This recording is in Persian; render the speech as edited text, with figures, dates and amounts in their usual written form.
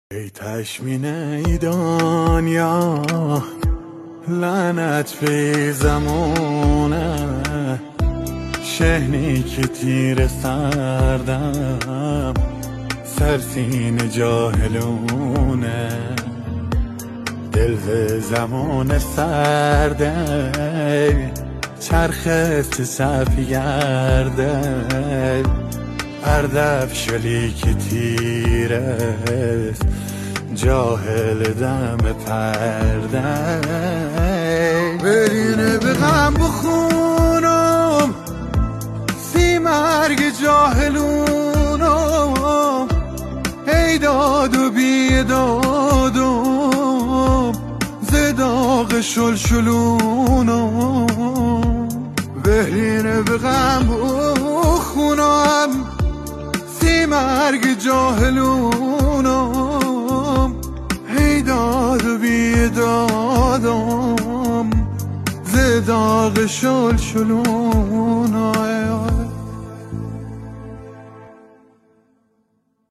ای تشمین ای دنیا لعنت به زمونه شهنی که تیر سردم سرسین جاهلونه دل زمان سرده چرخ صفی گرده اردف شلی که تیره جاهل دم پرده برینه به غم بخونم سی مرگ جاهلونم ای داد و بیدادم زداغ شلشلونم برینه به غم بخونم سی مرگ جاهلونم ای داد و بیدادم زداغ شلشلونم